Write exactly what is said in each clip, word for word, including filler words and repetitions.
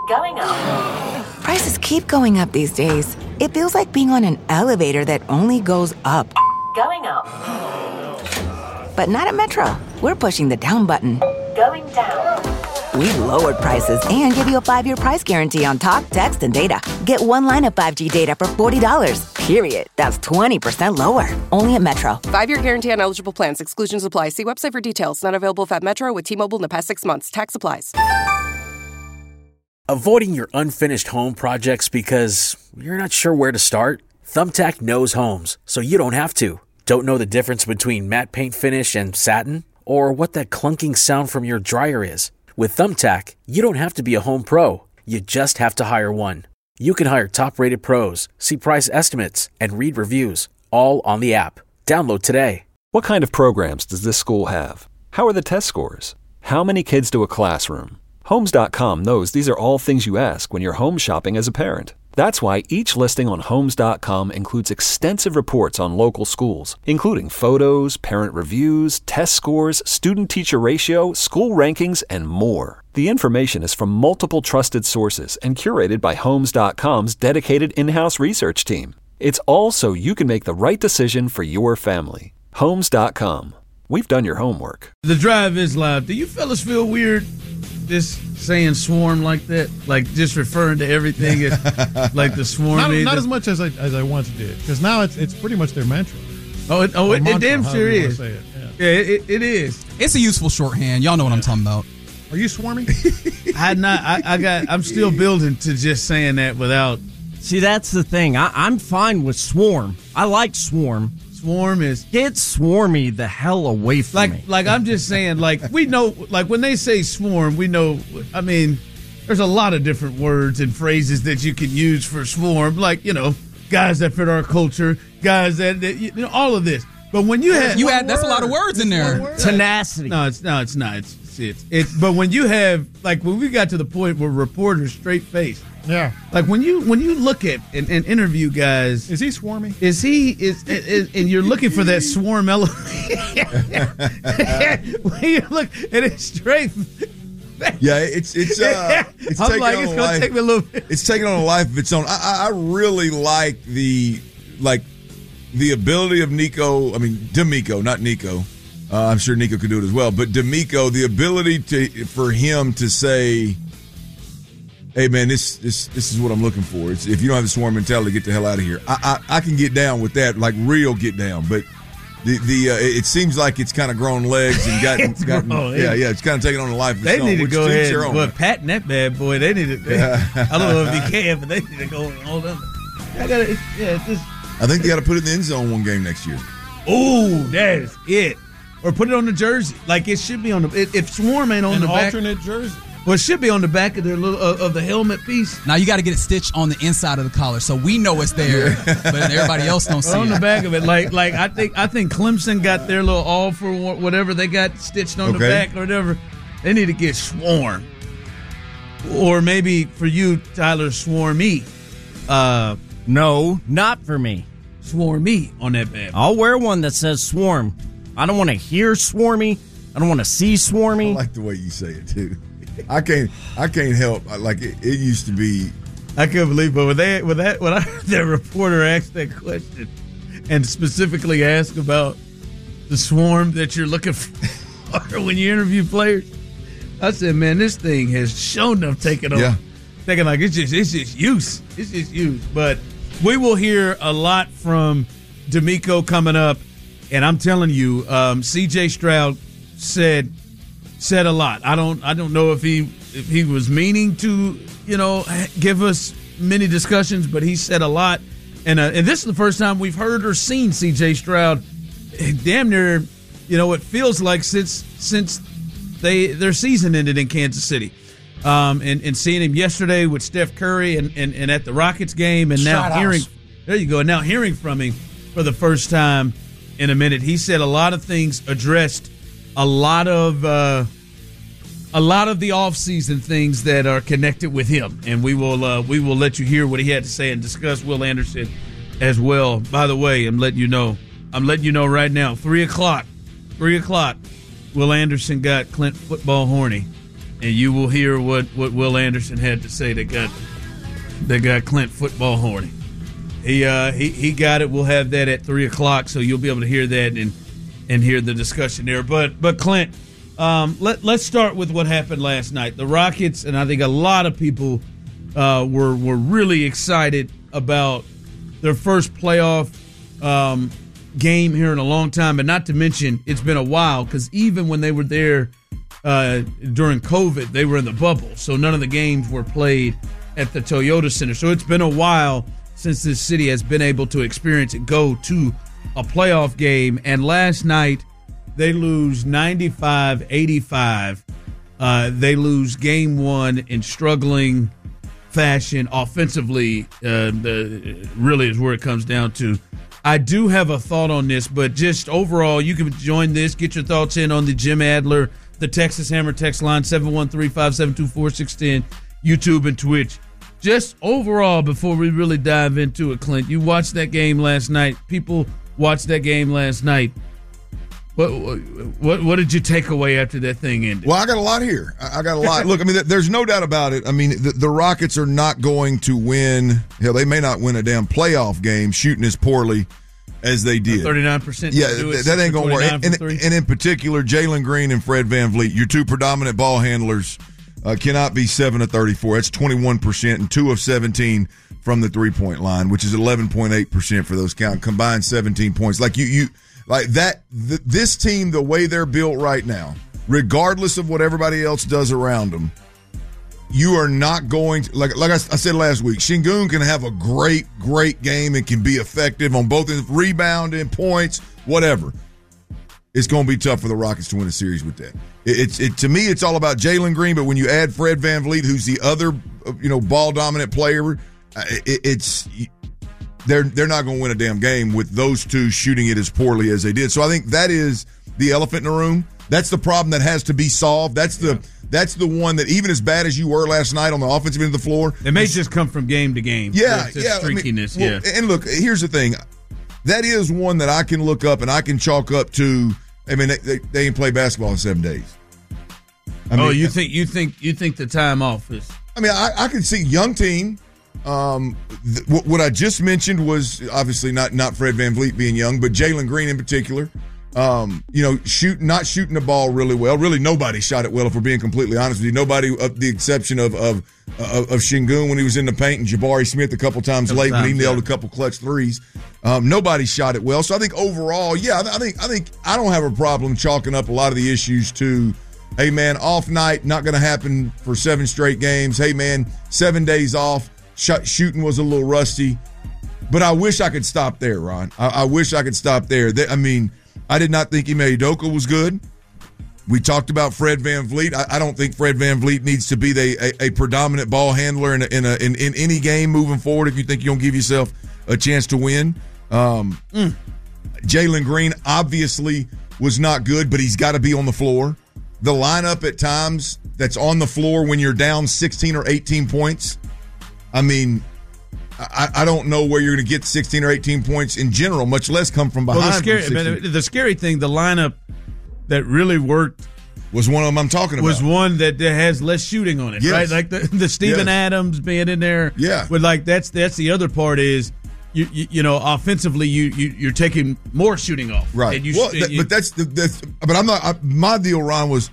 Going up. Prices keep going up these days. It feels like being on an elevator that only goes up. Going up. But not at Metro. We're pushing the down button. Going down. We've lowered prices and give you a five-year price guarantee on talk, text, and data. Get one line of five G data for forty dollars. Period. That's twenty percent lower. Only at Metro. Five-year guarantee on eligible plans. Exclusions apply. See website for details. Not available at Metro with T-Mobile in the past six months. Tax applies. Avoiding your unfinished home projects because you're not sure where to start? Thumbtack knows homes, so you don't have to. Don't know the difference between matte paint finish and satin? Or what that clunking sound from your dryer is? With Thumbtack, you don't have to be a home pro. You just have to hire one. You can hire top-rated pros, see price estimates, and read reviews, all on the app. Download today. What kind of programs does this school have? How are the test scores? How many kids do a classroom? Homes dot com knows these are all things you ask when you're home shopping as a parent. That's why each listing on Homes dot com includes extensive reports on local schools, including photos, parent reviews, test scores, student-teacher ratio, school rankings, and more. The information is from multiple trusted sources and curated by Homes dot com's dedicated in-house research team. It's all so you can make the right decision for your family. Homes dot com. We've done your homework. The Drive is live. Do you fellas feel weird just saying swarm like that? Like just referring to everything as like the swarm? Not, not as much as I as I once did, because now it's it's pretty much their mantra. Oh, it, oh, it, mantra, it damn sure is. It. Yeah, yeah it, it, it is. It's a useful shorthand. Y'all know what I'm talking about. Are you swarming? I not. I, I got. I'm still building to just saying that without. See, that's the thing. I, I'm fine with swarm. I like swarm. Swarm is get swarmy the hell away from like, me. Like I'm just saying, like we know, like when they say swarm, we know. I mean, there's a lot of different words and phrases that you can use for swarm. Like you know, guys that fit our culture, guys that, that you know, all of this. But when you have you add, that's a lot of words in there. Tenacity. No, it's no, it's not. It's it's it's. But when you have like when we got to the point where reporters straight face. Yeah, like when you when you look at and, and interview guys, is he swarmy? Is he is, is and you're looking for that swarm element? When you look at it straight, yeah, it's it's uh, it's I'm taking like on it's a gonna life, take me a little bit. It's taking on a life of its own. I, I really like the like the ability of Nico. I mean, D'Amico, not Nico. Uh, I'm sure Nico could do it as well, but D'Amico, the ability to for him to say, hey man, this this this is what I'm looking for. It's, if you don't have the swarm mentality, get the hell out of here. I, I I can get down with that, like real get down. But the the uh, it seems like it's kind of grown legs and gotten, gotten grown, yeah yeah it's kind of taking on a life of its they own. Need to which go ahead, their own. but patting that bad boy. They need to. They, Yeah. I don't know if he can, but they need to go and hold on. I got to yeah. It's just, I think they got to put it in the end zone one game next year. Oh, that is it. Or put it on the jersey, like it should be on the. If Swarm ain't on An the back, alternate jersey. Well, it should be on the back of their little uh, of the helmet piece. Now you got to get it stitched on the inside of the collar, so we know it's there, but everybody else don't see on it. On the back of it, like like I think I think Clemson got their little all for whatever they got stitched on okay. the back or whatever. They need to get Swarm, or maybe for you, Tyler, Swarmy. Uh, no, not for me. Swarmy on that bad boy. I'll wear one that says Swarm. I don't want to hear Swarmy. I don't want to see Swarmy. I like the way you say it too. I can't. I can't help. Like it, it used to be. I couldn't believe, but when they when that when I heard that reporter asked that question, and specifically asked about the swarm that you're looking for when you interview players, I said, "Man, this thing has shown enough taken on, yeah. taking like it's just it's just use, it's just use." But we will hear a lot from D'Amico coming up, and I'm telling you, um, C J Stroud said. Said a lot. I don't. I don't know if he if he was meaning to, you know, give us many discussions, but he said a lot. And uh, and this is the first time we've heard or seen C J Stroud. Damn near, you know, it feels like since since they their season ended in Kansas City, um, and and seeing him yesterday with Steph Curry and and, and at the Rockets game, and now Shout hearing house. there you go. And now hearing from him for the first time in a minute, he said a lot of things, addressed a lot of uh, a lot of the offseason things that are connected with him, and we will uh, we will let you hear what he had to say and discuss Will Anderson as well. By the way, I'm letting you know, I'm letting you know right now, three o'clock, three o'clock. Will Anderson got Clint football horny. and you will hear what, what Will Anderson had to say that got that got Clint football horny. He uh, he he got it. We'll have that at three o'clock, so you'll be able to hear that and and hear the discussion there. But but Clint, um, let let's start with what happened last night. The Rockets, and I think a lot of people uh, were were really excited about their first playoff um, game here in a long time, and not to mention it's been a while because even when they were there uh, during COVID, they were in the bubble, so none of the games were played at the Toyota Center. So it's been a while since this city has been able to experience it, go to a playoff game. And last night, they lose ninety-five eighty-five. Uh, they lose game one in struggling fashion offensively. Uh, the, really is where it comes down to. I do have a thought on this, but just overall, you can join this. Get your thoughts in on the Jim Adler, the Texas Hammer text line, seven one three, five seven two, four six one zero, YouTube and Twitch. Just overall, before we really dive into it, Clint, you watched that game last night. People watched that game last night. What what what did you take away after that thing ended? Well, I got a lot here. I got a lot. Look, I mean, there's no doubt about it. I mean, the, the Rockets are not going to win. Hell, they may not win a damn playoff game shooting as poorly as they did. thirty-nine percent. Yeah, that ain't going to work. And, and, and in particular, Jalen Green and Fred VanVleet, your two predominant ball handlers, Uh, cannot be seven of thirty-four. That's twenty-one percent and two of seventeen from the three-point line, which is eleven point eight percent for those count combined seventeen points. Like you, you like that. Th- this team, the way they're built right now, regardless of what everybody else does around them, you are not going to, like like I, I said last week. Şengün can have a great, great game and can be effective on both ends, rebounding, points, whatever. It's going to be tough for the Rockets to win a series with that. It, it's it to me, it's all about Jalen Green, but when you add Fred VanVleet, who's the other, you know, ball dominant player, it, it's they're they're not going to win a damn game with those two shooting it as poorly as they did. So I think that is the elephant in the room. That's the problem that has to be solved. That's the yeah. that's the one that even as bad as you were last night on the offensive end of the floor, it may just come from game to game. Yeah, it's, it's yeah, streakiness. I mean, well, yeah. And look, here's the thing. That is one that I can look up and I can chalk up to. I mean, they, they, they ain't play basketball in seven days. I mean, oh, you think you think you think the time off is? I mean, I, I can see young team. Um, th- what, what I just mentioned was obviously not not Fred VanVleet being young, but Jalen Green in particular. Um, you know, shoot not shooting the ball really well. Really, nobody shot it well. If we're being completely honest with you, nobody, of the exception of of of, of Şengün when he was in the paint and Jabari Smith a couple times couple late times, when he nailed yeah. a couple clutch threes. Um, nobody shot it well. So I think overall, yeah, I think I think I don't have a problem chalking up a lot of the issues to, hey man, off night, not going to happen for seven straight games. Hey man, seven days off, sh- shooting was a little rusty. But I wish I could stop there, Ron. I, I wish I could stop there. They, I mean. I did not think Ime Udoka was good. We talked about Fred VanVleet. I, I don't think Fred VanVleet needs to be the, a, a predominant ball handler in a, in, a, in in any game moving forward if you think you're going to give yourself a chance to win. Um, mm. Jalen Green obviously was not good, but he's got to be on the floor. The lineup at times that's on the floor when you're down sixteen or eighteen points, I mean – I, I don't know where you're going to get sixteen or eighteen points in general, much less come from behind. Well, the scary, but the scary thing, the lineup that really worked was one of them I'm talking about. Was one that, that has less shooting on it, yes. right? Like the, the Steven yes. Adams being in there. Yeah. But like that's that's the other part is you you, you know offensively you, you you're taking more shooting off, right? And you, well, that, you, but that's the that's, but I'm not. I, my deal, Ron, was.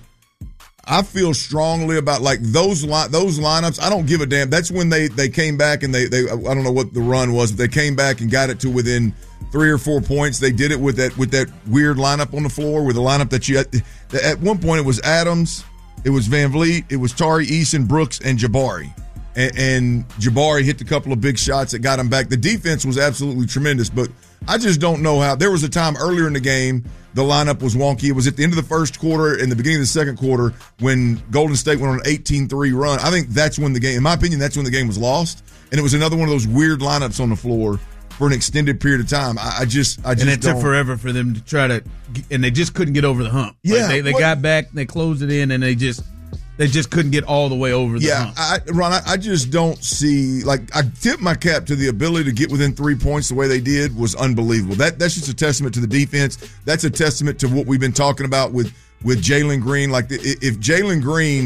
I feel strongly about like those li- those lineups. I don't give a damn. That's when they, they came back and they, they I don't know what the run was, but they came back and got it to within three or four points. They did it with that with that weird lineup on the floor, with the lineup that you had. At one point it was Adams, it was VanVleet, it was Tari Eason, Brooks, and Jabari. And, and Jabari hit a couple of big shots that got him back. The defense was absolutely tremendous, but I just don't know how. There was a time earlier in the game the lineup was wonky. It was at the end of the first quarter and the beginning of the second quarter when Golden State went on an eighteen three run. I think that's when the game, in my opinion, that's when the game was lost. And it was another one of those weird lineups on the floor for an extended period of time. I, I just, I just and it don't. took forever for them to try to, and they just couldn't get over the hump. Yeah, like they, they got back, they closed it in, and they just. They just couldn't get all the way over the yeah, hump. I, Ron, I, I just don't see – like I tip my cap to the ability to get within three points the way they did was unbelievable. That That's just a testament to the defense. That's a testament to what we've been talking about with, with Jalen Green. Like the, if Jalen Green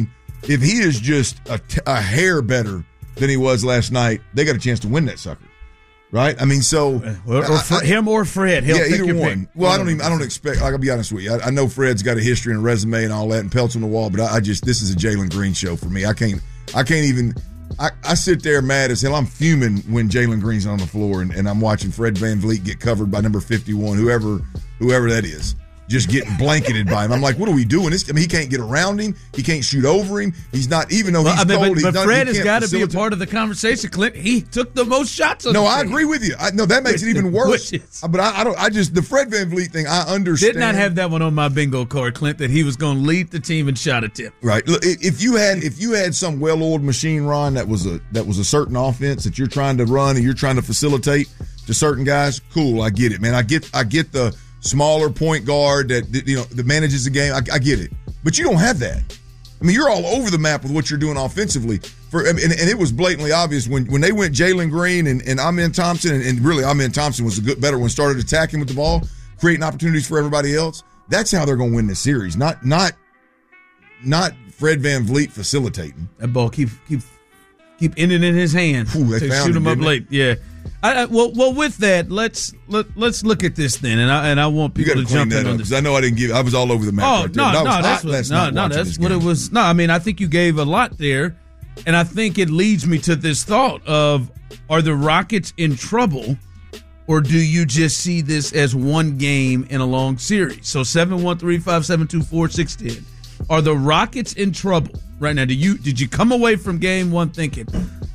if he is just a, t- a hair better than he was last night, they got a chance to win that sucker. Right? I mean, so or, or I, I, him or Fred. He'll yeah, take either your one. pick. Well, I don't even. I don't expect. Like, I'll be honest with you. I, I know Fred's got a history and a resume and all that, and pelts on the wall. But I, I just this is a Jalen Green show for me. I can't. I can't even. I, I sit there mad as hell. I'm fuming when Jalen Green's on the floor and, and I'm watching Fred VanVleet get covered by number fifty-one, whoever whoever that is. Just getting blanketed by him. I'm like, what are we doing? This, I mean, he can't get around him. He can't shoot over him. He's not, even though he's well, I mean, cold. But, he's but not, Fred he has got to be a facilitate. part of the conversation, Clint. He took the most shots on No, the I team. agree with you. I, no, that makes it even worse. Is, but I, I don't. I just the Fred VanVleet thing. I understand. Did not have that one on my bingo card, Clint. That he was going to lead the team in shot attempt. Right. Look, if you had if you had some well-oiled machine, Ron, that was a that was a certain offense that you're trying to run and you're trying to facilitate to certain guys, cool. I get it, man. I get I get the smaller point guard that, that you know that manages the game. I, I get it, but you don't have that. I mean, you're all over the map with what you're doing offensively. For and, and it was blatantly obvious when, when they went Jalen Green and, and Amen Thompson, and, and really Amen Thompson was a good better one. Started attacking with the ball, creating opportunities for everybody else. That's how they're going to win this series. Not not not Fred VanVleet facilitating. That ball keep keep keep ending in his hand. Ooh, they to found shoot him, him up didn't late. Yeah. I, I, well, well, with that, let's let, let's look at this then, and I and I want You people got to to jump clean in that on up this. because I know I didn't give. I was all over the map. Oh right there. no, But I no, was that's hot what, last no, night no, watching that's this what game. it was. No, I mean, I think you gave a lot there, and I think it leads me to this thought of: are the Rockets in trouble, or do you just see this as one game in a long series? So seven one three five seven two four six ten. Are the Rockets in trouble right now? Do you did you come away from game one thinking,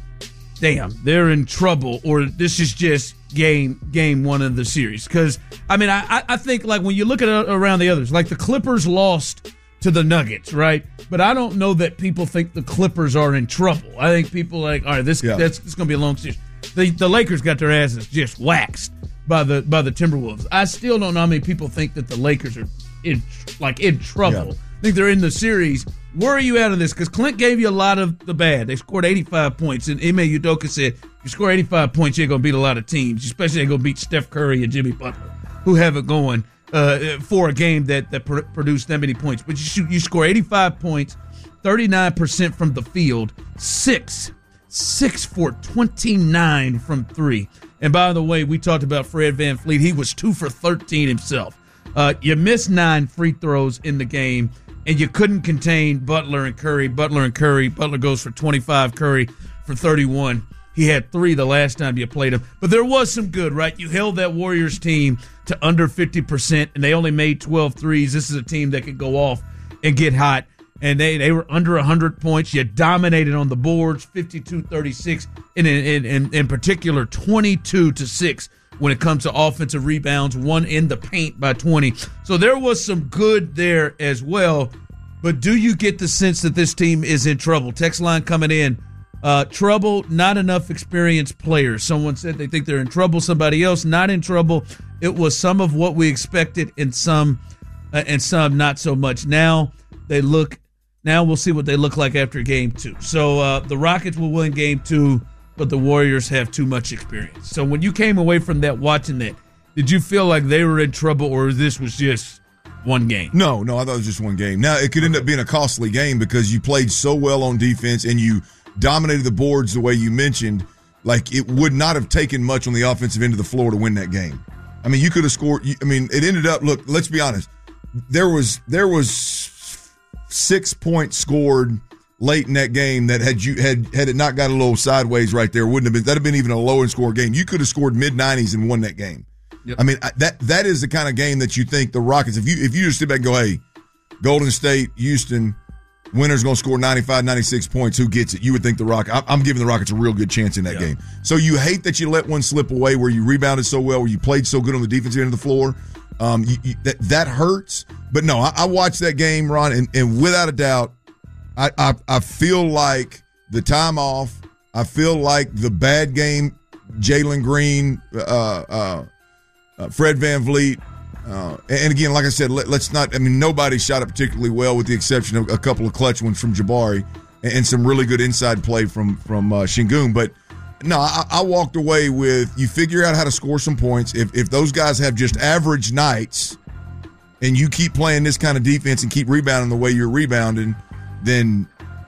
damn, they're in trouble, or this is just game game one of the series? Because I mean, I I think like when you look at it around the others, like the Clippers lost to the Nuggets, right? But I don't know that people think the Clippers are in trouble. I think people are like, all right, this Yeah. that's it's going to be a long series. The the Lakers got their asses just waxed by the by the Timberwolves. I still don't know how many people think that the Lakers are in like in trouble. Yeah. I think they're in the series. Where are you out of this? Because Clint gave you a lot of the bad. They scored eighty-five points, and Ime Udoka said, you score eighty-five points, you're going to beat a lot of teams, especially they're going to beat Steph Curry and Jimmy Butler, who have it going uh, for a game that, that pr- produced that many points. But you shoot, you score eighty-five points, thirty-nine percent from the field, six, six for twenty-nine from three. And by the way, we talked about Fred VanVleet. He was two for thirteen himself. Uh, you missed nine free throws in the game, and you couldn't contain Butler and Curry. Butler and Curry. Butler goes for twenty-five, Curry for thirty-one. He had three the last time you played him. But there was some good, right? You held that Warriors team to under fifty percent, and they only made twelve threes. This is a team that could go off and get hot, and they, they were under one hundred points. You dominated on the boards, fifty-two thirty-six, and in, in, in particular, twenty-two to six when it comes to offensive rebounds, one in the paint by twenty. So there was some good there as well. But do you get the sense that this team is in trouble? Text line coming in. Uh, trouble, not enough experienced players. Someone said they think they're in trouble. Somebody else, not in trouble. It was some of what we expected and some uh, and some not so much. Now they look, now we'll see what they look like after game two. So uh, the Rockets will win game two, but the Warriors have too much experience. So when you came away from that, watching that, did you feel like they were in trouble, or this was just one game? No, no, I thought it was just one game. Now, it could end up being a costly game because you played so well on defense and you dominated the boards the way you mentioned. Like, it would not have taken much on the offensive end of the floor to win that game. I mean, you could have scored. I mean, it ended up, look, let's be honest. There was there was six points scored late in that game that had you had had it not got a little sideways right there, wouldn't have been, that'd have been even a lower score game. You could have scored mid nineties and won that game. Yep. I mean, that that is the kind of game that you think the Rockets, if you if you just sit back and go, hey, Golden State, Houston, winner's going to score ninety-five, ninety-six points, who gets it? You would think the Rockets, I'm giving the Rockets a real good chance in that yeah. game. So you hate that you let one slip away where you rebounded so well, where you played so good on the defensive end of the floor. Um, you, you, that, that hurts. But no, I, I watched that game, Ron, and, and without a doubt, I, I I feel like the time off, I feel like the bad game, Jalen Green, uh, uh, uh, Fred VanVleet, uh, and again, like I said, let, let's not, I mean, nobody shot it particularly well with the exception of a couple of clutch ones from Jabari and, and some really good inside play from, from uh, Şengün. But no, I, I walked away with, you figure out how to score some points. If, if those guys have just average nights and you keep playing this kind of defense and keep rebounding the way you're rebounding, then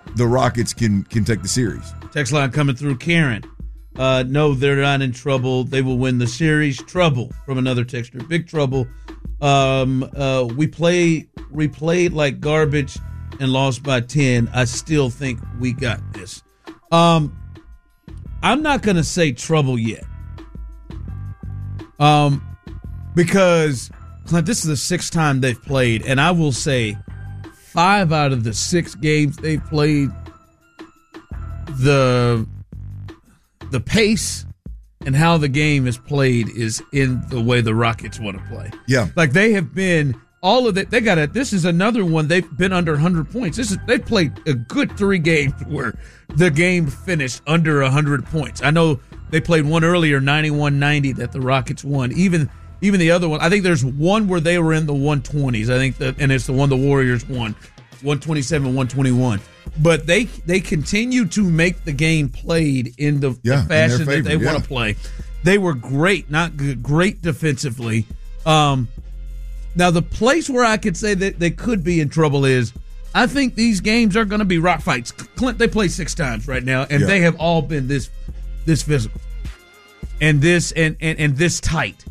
the Rockets can can take the series. Text line coming through. Karen, uh, no, they're not in trouble. They will win the series. Trouble from another texter. Big trouble. Um, uh, we play we played like garbage and lost by ten. I still think we got this. Um, I'm not gonna say trouble yet. Um, because Clint, this is the sixth time they've played, and I will say five out of the six games they've played, the the pace and how the game is played is in the way the Rockets want to play. Yeah. Like they have been all of it. They got it. This is another one. They've been under one hundred points. This is they've played a good three games where the game finished under one hundred points. I know they played one earlier, ninety-one ninety, that the Rockets won. Even even the other one, I think there's one where they were in the one twenties. I think that, and it's the one the Warriors won, one twenty-seven one twenty-one. But they they continue to make the game played in the, yeah, the fashion in favor, that they yeah. want to play. They were great, not good, great defensively. Um, now, the place where I could say that they could be in trouble is I think these games are going to be rock fights. Clint, they play six times right now, and yeah. they have all been this this physical and this and, and, and this tight.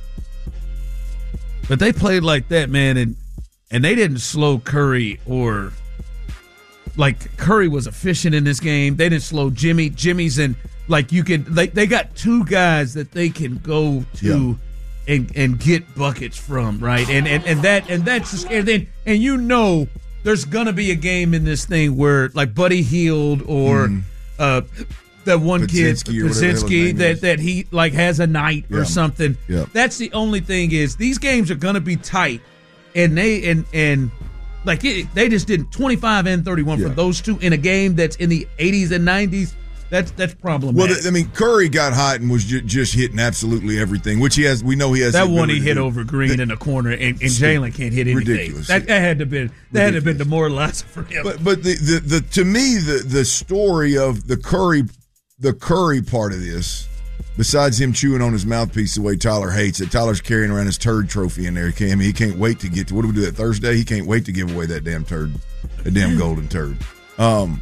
But they played like that, man, and and they didn't slow Curry or like Curry was efficient in this game. They didn't slow Jimmy. Jimmy's in like you can they they got two guys that they can go to yeah. and and get buckets from, right? And and and that and that's just and then and you know there's gonna be a game in this thing where like Buddy Hield or mm. uh that one kid Pazinski that that he like has a night yeah. or something. Yeah. That's the only thing is these games are gonna be tight, and they and and like it, they just did twenty-five and thirty-one yeah. for those two in a game that's in the eighties and nineties. That's that's problematic. Well, I mean, Curry got hot and was ju- just hitting absolutely everything, which he has. We know he has. That one he hit over Green in the corner, and, and Jalen can't hit anything. Ridiculous. That, that had to been that had to been demoralizing for him. But but the, the, the to me the the story of the Curry the Curry part of this, besides him chewing on his mouthpiece the way Tyler hates it, Tyler's carrying around his turd trophy in there. He can't, I mean, he can't wait to get to. What do we do that Thursday? He can't wait to give away that damn turd, that damn golden turd. Um.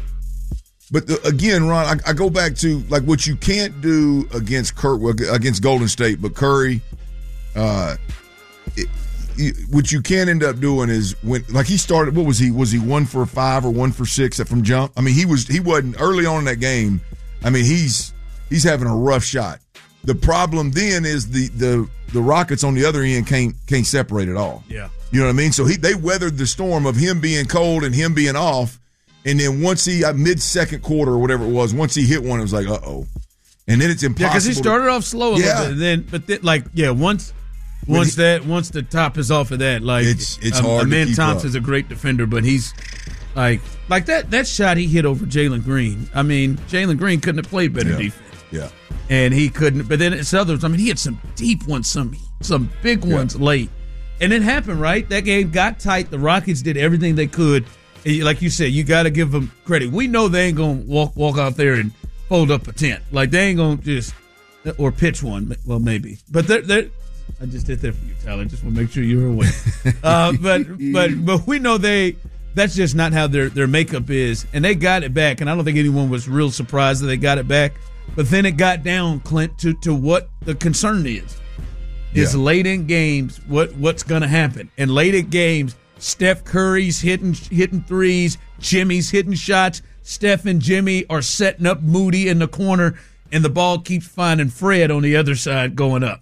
But the, again, Ron, I, I go back to like what you can't do against Kurt against Golden State, but Curry, uh, it, it, what you can end up doing is when like he started. What was he? Was he one for five or one for six from jump? I mean, he was. He wasn't early on in that game. I mean, he's he's having a rough shot. The problem then is the the the Rockets on the other end can't can't separate at all. Yeah, you know what I mean. So he they weathered the storm of him being cold and him being off. And then once he, uh, mid-second quarter or whatever it was, once he hit one, it was like, uh-oh. And then it's impossible. Yeah, because he started to, off slow a yeah. little bit. And then, but then, like, yeah, once once he, that, once the top is off of that, like, it's, it's um, hard Amen to keep Thompson's up. a great defender, but he's, like, like that that shot he hit over Jalen Green. I mean, Jalen Green couldn't have played better yeah. defense. Yeah. And he couldn't, but then it's others. I mean, he had some deep ones, some some big ones yeah. late. And it happened, right? That game got tight. The Rockets did everything they could. Like you said, you got to give them credit. We know they ain't going to walk walk out there and fold up a tent. Like, they ain't going to just, or pitch one. Well, maybe. But they're, they're, I just did that for you, Tyler. Just want to make sure you're aware. uh, but but but we know they, that's just not how their, their makeup is. And they got it back. And I don't think anyone was real surprised that they got it back. But then it got down, Clint, to, to what the concern is. Is yeah. late in games, what what's going to happen. And late in games, Steph Curry's hitting hitting threes. Jimmy's hitting shots. Steph and Jimmy are setting up Moody in the corner, and the ball keeps finding Fred on the other side going up.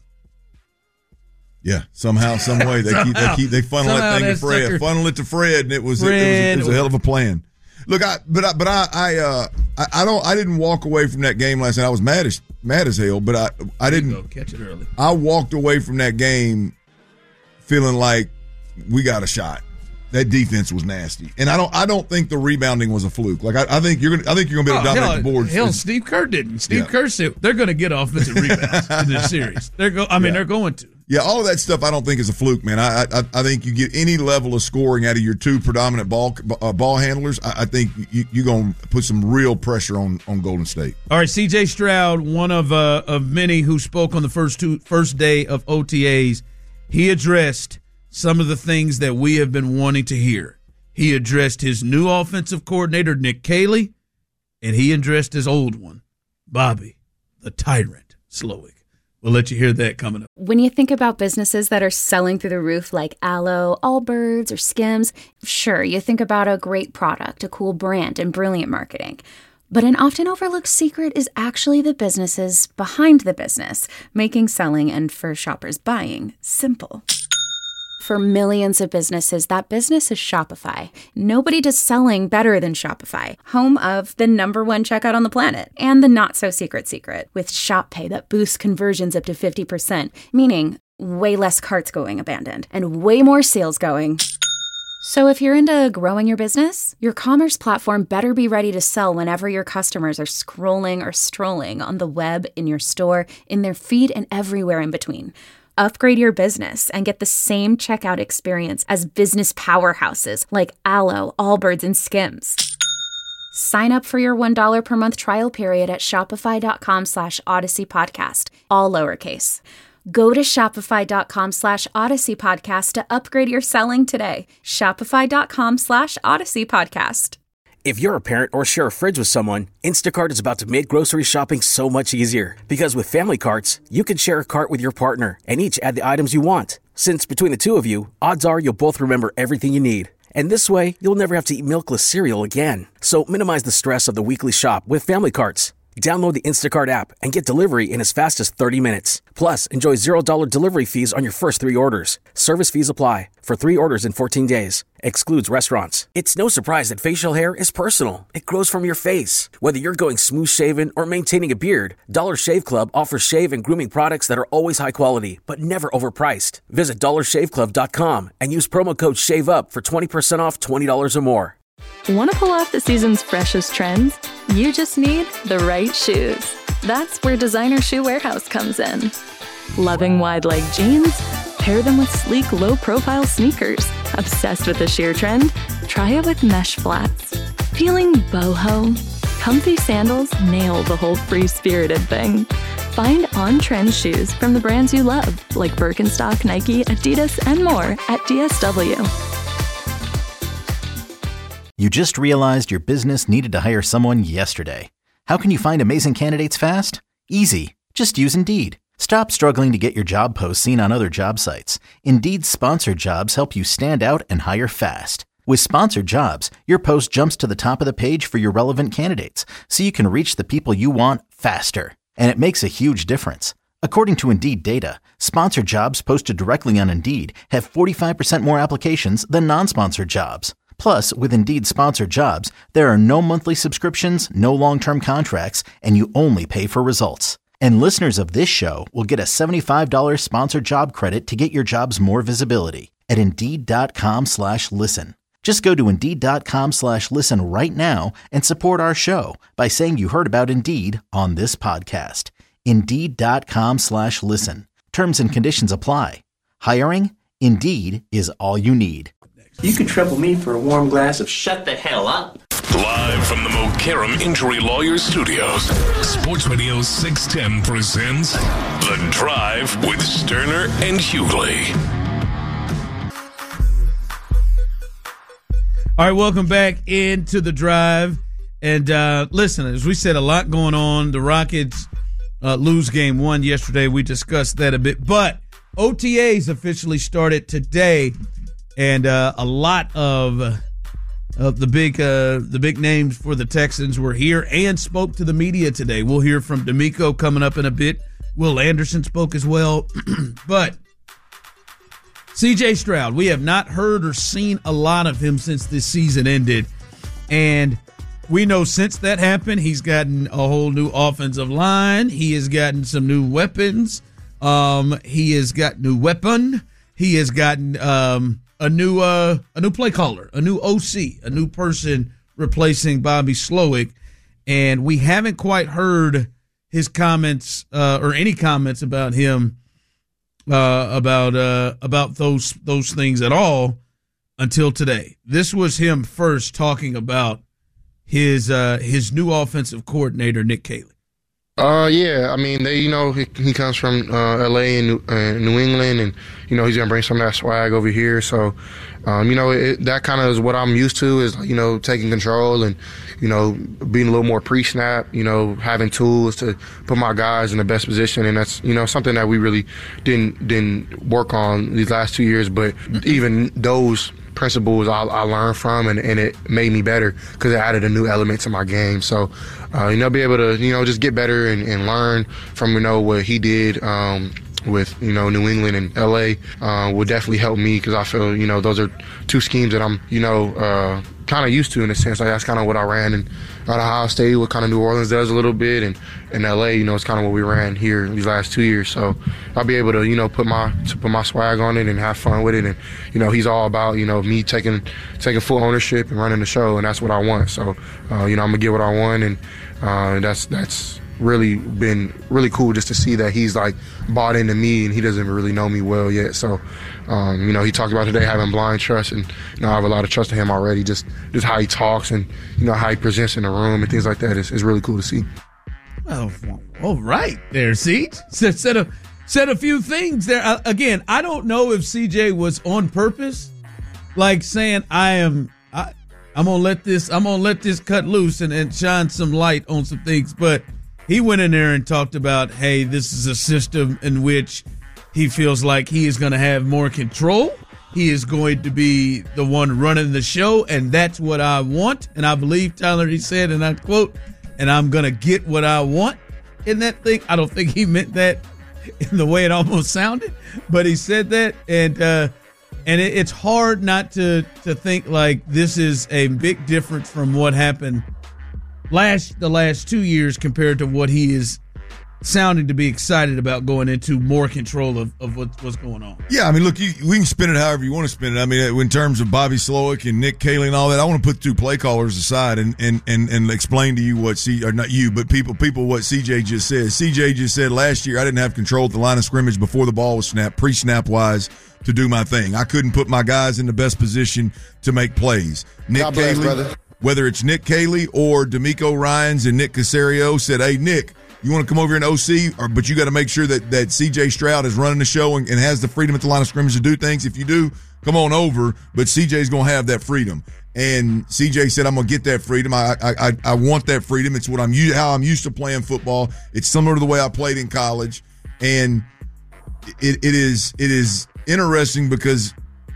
Yeah, somehow, some way they keep they keep they funnel that thing to Fred, sucker. funnel it to Fred, and it was it, it, was, it was a hell of a plan. Look, I but I but I I uh I, I don't I didn't walk away from that game last night. I was mad as mad as hell, but I I didn't go, catch it early. I walked away from that game feeling like we got a shot. That defense was nasty, and I don't. I don't think the rebounding was a fluke. Like I, I think you're gonna. I think you're gonna be able to oh, dominate hell, the boards. Hell, Steve Kerr didn't. Steve yeah. Kerr said they're going to get offensive rebounds in this series. They're go. I mean, yeah. they're going to. Yeah, all of that stuff I don't think is a fluke, man. I I, I think you get any level of scoring out of your two predominant ball uh, ball handlers. I, I think you, you're going to put some real pressure on, on Golden State. All right, C J Stroud, one of uh, of many who spoke on the first two first day of O T As, he addressed some of the things that we have been wanting to hear. He addressed his new offensive coordinator, Nick Caley, and he addressed his old one, Bobby, the tyrant, Slowik. We'll let you hear that coming up. When you think about businesses that are selling through the roof like Aloe, Allbirds, or Skims, sure, you think about a great product, a cool brand, and brilliant marketing. But an often overlooked secret is actually the businesses behind the business, making selling and for shoppers buying simple. For millions of businesses, that business is Shopify. Nobody does selling better than Shopify, home of the number one checkout on the planet, and the not-so-secret secret, with Shop Pay that boosts conversions up to fifty percent, meaning way less carts going abandoned, and way more sales going. So if you're into growing your business, your commerce platform better be ready to sell whenever your customers are scrolling or strolling on the web, in your store, in their feed, and everywhere in between. Upgrade your business and get the same checkout experience as business powerhouses like Aloe, Allbirds, and Skims. Sign up for your one dollar per month trial period at shopify.com slash Odyssey Podcast, all lowercase. Go to shopify.com slash Odyssey Podcast to upgrade your selling today. Shopify.com slash Odyssey Podcast. If you're a parent or share a fridge with someone, Instacart is about to make grocery shopping so much easier. Because with family carts, you can share a cart with your partner and each add the items you want. Since between the two of you, odds are you'll both remember everything you need. And this way, you'll never have to eat milkless cereal again. So minimize the stress of the weekly shop with family carts. Download the Instacart app and get delivery in as fast as thirty minutes. Plus, enjoy zero dollars delivery fees on your first three orders. Service fees apply for three orders in fourteen days. Excludes restaurants. It's no surprise that facial hair is personal. It grows from your face. Whether you're going smooth shaven or maintaining a beard, Dollar Shave Club offers shave and grooming products that are always high quality, but never overpriced. Visit dollar shave club dot com and use promo code SHAVEUP for twenty percent off twenty dollars or more. Want to pull off the season's freshest trends? You just need the right shoes. That's where Designer Shoe Warehouse comes in. Loving wide-leg jeans? Pair them with sleek, low-profile sneakers. Obsessed with the sheer trend? Try it with mesh flats. Feeling boho? Comfy sandals nail the whole free-spirited thing. Find on-trend shoes from the brands you love, like Birkenstock, Nike, Adidas, and more at D S W. You just realized your business needed to hire someone yesterday. How can you find amazing candidates fast? Easy. Just use Indeed. Stop struggling to get your job posts seen on other job sites. Indeed's sponsored jobs help you stand out and hire fast. With sponsored jobs, your post jumps to the top of the page for your relevant candidates, so you can reach the people you want faster. And it makes a huge difference. According to Indeed data, sponsored jobs posted directly on Indeed have forty-five percent more applications than non-sponsored jobs. Plus, with Indeed sponsored jobs, there are no monthly subscriptions, no long-term contracts, and you only pay for results. And listeners of this show will get a seventy-five dollars sponsored job credit to get your jobs more visibility at Indeed.com slash listen. Just go to Indeed.com slash listen right now and support our show by saying you heard about Indeed on this podcast. Indeed.com slash listen. Terms and conditions apply. Hiring? Indeed is all you need. You can trouble me for a warm glass of shut the hell up. Live from the Mokaram Injury Lawyers Studios, Sports Radio six ten presents The Drive with Sterner and Hughley. All right, welcome back into The Drive. And uh, listen, as we said, a lot going on. The Rockets uh, lose game one yesterday. We discussed that a bit. But O T As officially started today. And uh, a lot of uh, of the big uh, the big names for the Texans were here and spoke to the media today. We'll hear from DeMeco coming up in a bit. Will Anderson spoke as well. But C J Stroud, we have not heard or seen a lot of him since this season ended. And we know since that happened, he's gotten a whole new offensive line. He has gotten some new weapons. Um, he has got new weapon. He has gotten... Um, A new uh, a new play caller, a new O C, a new person replacing Bobby Slowik, and we haven't quite heard his comments uh, or any comments about him uh, about uh, about those those things at all until today. This was him first talking about his uh, his new offensive coordinator, Nick Caley. Uh, yeah. I mean, they, you know, he, he comes from uh, L A and New, uh, New England, and you know, he's gonna bring some of that swag over here. So, um, you know, it, that kind of is what I'm used to. Is you know, taking control and you know, being a little more pre-snap. You know, having tools to put my guys in the best position, and that's you know something that we really didn't didn't work on these last two years. But even those principles I, I learned from, and, and it made me better because it added a new element to my game. So, uh, you know, be able to, you know, just get better and, and learn from, you know, what he did um, with, you know, New England and L A uh, will definitely help me because I feel, you know, those are two schemes that I'm, you know, uh, kind of used to in a sense. Like that's kind of what I ran in at Ohio State, what kind of New Orleans does a little bit, and in L A, you know, it's kind of what we ran here these last two years. So I'll be able to, you know, put my to put my swag on it and have fun with it. And you know, he's all about, you know, me taking taking full ownership and running the show, and that's what I want. So uh, you know, I'm gonna get what I want, and uh, that's that's really been really cool just to see that he's like bought into me, and he doesn't really know me well yet. So um, you know, he talked about today having blind trust, and you know, I have a lot of trust in him already. Just just how he talks and you know how he presents in the room and things like that is, is really cool to see. Oh, all right there, see? Said, said, a, said a few things there. Uh, again, I don't know if C J was on purpose, like saying, I am, I, I'm going to let this, I'm going to let this cut loose and, and shine some light on some things. But he went in there and talked about, hey, this is a system in which he feels like he is going to have more control. He is going to be the one running the show, and that's what I want. And I believe, Tyler, he said, and I quote, and I'm going to get what I want in that thing. I don't think he meant that in the way it almost sounded, but he said that. And uh, and it, it's hard not to, to think like this is a big difference from what happened last the last two years compared to what he is sounding to be excited about going into more control of, of what, what's going on. Yeah, I mean, look, you, we can spin it however you want to spin it. I mean, in terms of Bobby Slowick and Nick Caley and all that, I want to put two play callers aside and and, and, and explain to you what C or not you, but people people what C J just said. C J just said last year I didn't have control at the line of scrimmage before the ball was snapped, pre-snap wise, to do my thing. I couldn't put my guys in the best position to make plays. Nick God bless, Caley, brother. Whether it's Nick Caley or D'Amico Ryans and Nick Caserio said, hey, Nick, you want to come over here and O C, or, but you got to make sure that, that C J Stroud is running the show and, and has the freedom at the line of scrimmage to do things. If you do, come on over, but C J's going to have that freedom. And C J said, I'm going to get that freedom. I, I I I want that freedom. It's what I'm how I'm used to playing football. It's similar to the way I played in college. And it it is it is interesting because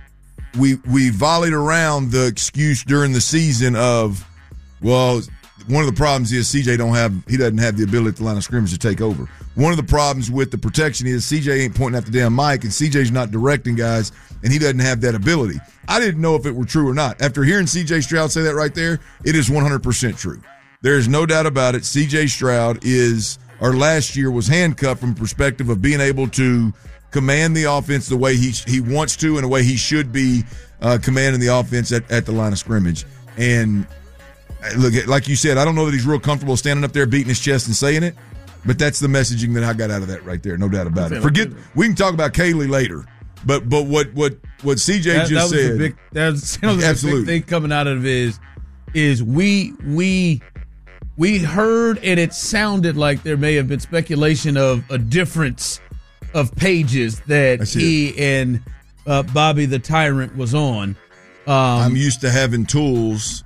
we we volleyed around the excuse during the season of, well, one of the problems is C J don't have he doesn't have the ability at the line of scrimmage to take over. One of the problems with the protection is C J ain't pointing at the damn mic, and C J's not directing guys, and he doesn't have that ability. I didn't know if it were true or not. After hearing C J Stroud say that right there, it is one hundred percent true. There is no doubt about it. C J Stroud is, or last year was handcuffed from the perspective of being able to command the offense the way he he wants to and the way he should be uh, commanding the offense at, at the line of scrimmage. And look, like you said, I don't know that he's real comfortable standing up there beating his chest and saying it, but that's the messaging that I got out of that right there. No doubt about it. Forget, we can talk about Caley later, but but what what what C J that, just that was said, a big, that was, that was absolutely. A big thing coming out of it is is we we we heard and it sounded like there may have been speculation of a difference of pages that he and uh, Bobby the Tyrant was on. Um, I'm used to having tools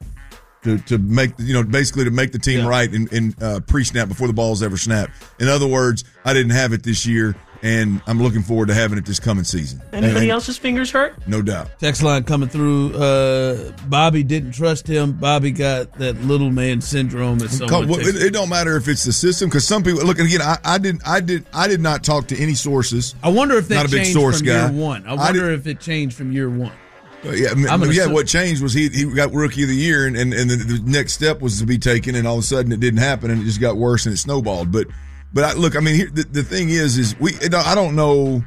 to to make, you know, basically to make the team yeah. right in, in uh, pre-snap before the ball's ever snapped. In other words, I didn't have it this year, and I'm looking forward to having it this coming season. Anybody and, else's fingers hurt? No doubt. Text line coming through. Uh, Bobby didn't trust him. Bobby got that little man syndrome. That someone well, it, it don't matter if it's the system, because some people look. And again, I, I didn't. I did. I did not talk to any sources. I wonder if that not a big changed source from guy. year one. I wonder I if it changed from year one. Uh, yeah, I mean, yeah. Assume. What changed was he he got Rookie of the Year, and and, and the, the next step was to be taken, and all of a sudden it didn't happen, and it just got worse and it snowballed. But but I, look, I mean, here, the, the thing is, is we I don't know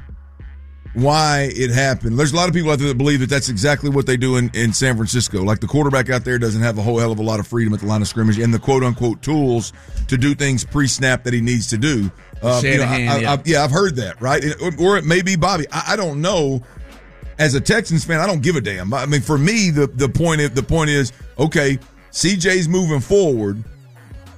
why it happened. There's a lot of people out there that believe that that's exactly what they do in, in San Francisco. Like the quarterback out there doesn't have a whole hell of a lot of freedom at the line of scrimmage and the quote unquote tools to do things pre-snap that he needs to do. Uh, you know, I, I, yeah. I, yeah, I've heard that, right? Or it may be Bobby. I, I don't know. As a Texans fan, I don't give a damn. I mean, for me, the the point the point is, okay, C J's moving forward.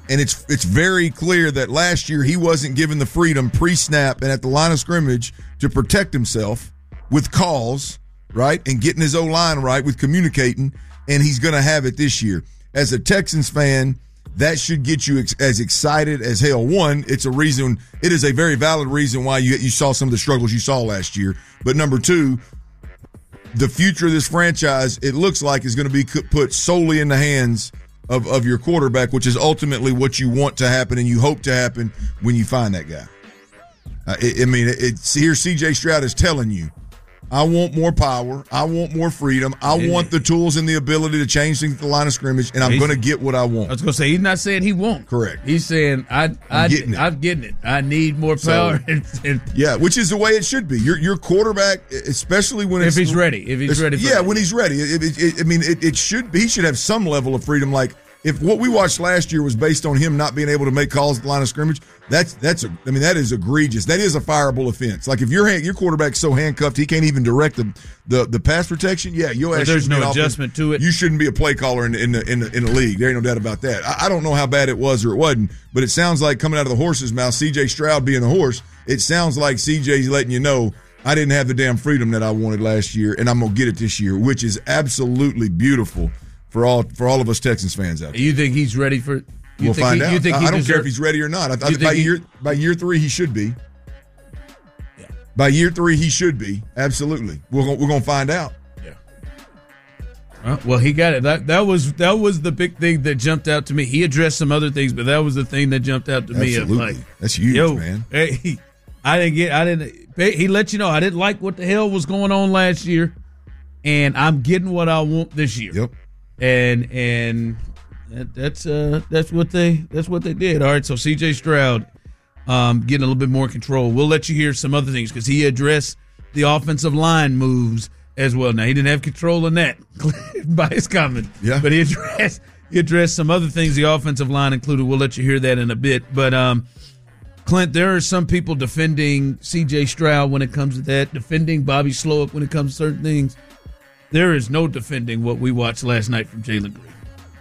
And it's it's very clear that last year he wasn't given the freedom pre-snap and at the line of scrimmage to protect himself with calls, right, and getting his O-line right with communicating, and he's going to have it this year. As a Texans fan, that should get you ex- as excited as hell. One, it's a reason, it is a very valid reason why you you saw some of the struggles you saw last year. But number two, the future of this franchise, it looks like, is going to be put solely in the hands Of, of your quarterback, which is ultimately what you want to happen and you hope to happen when you find that guy. Uh, it, I mean, it, it's here C J Stroud is telling you, I want more power. I want more freedom. I yeah. want the tools and the ability to change things at the line of scrimmage, and I'm going to get what I want. I was going to say, he's not saying he won't. Correct. He's saying, I, I, I'm, getting it. I'm getting it. I need more power. So, and, and, yeah, which is the way it should be. Your your quarterback, especially when if it's, he's ready. If he's ready. For yeah, that. when he's ready. It, it, it, I mean, it, it should be. He should have some level of freedom. Like, if what we watched last year was based on him not being able to make calls at the line of scrimmage, that's that's a, I mean that is egregious. That is a fireable offense. Like if your your quarterback's so handcuffed he can't even direct the the, the pass protection, yeah, you'll so there's no adjustment to it. You shouldn't be a play caller in, in the in the in the league. There ain't no doubt about that. I, I don't know how bad it was or it wasn't, but it sounds like coming out of the horse's mouth, C J Stroud being the horse, it sounds like C J's letting you know I didn't have the damn freedom that I wanted last year, and I'm gonna get it this year, which is absolutely beautiful. For all for all of us Texans fans out there. You think he's ready for? You we'll think find he, out. You think I, he I don't deserve, care if he's ready or not. I, I, by he, year by year three he should be. Yeah. By year three he should be. Absolutely. We're gonna, we're gonna find out. Yeah. Well, well, he got it. That that was that was the big thing that jumped out to me. He addressed some other things, but that was the thing that jumped out to Absolutely. me. Like, that's huge, yo, man. Hey, I didn't get. I didn't. He let you know I didn't like what the hell was going on last year, and I'm getting what I want this year. Yep. And and. That, that's uh that's what they that's what they did. All right, so C J Stroud um, getting a little bit more control. We'll let you hear some other things because he addressed the offensive line moves as well. Now he didn't have control in that by his comment, yeah. But he addressed he addressed some other things the offensive line included. We'll let you hear that in a bit. But um, Clint, there are some people defending C J Stroud when it comes to that, defending Bobby Slowick when it comes to certain things. There is no defending what we watched last night from Jalen Green.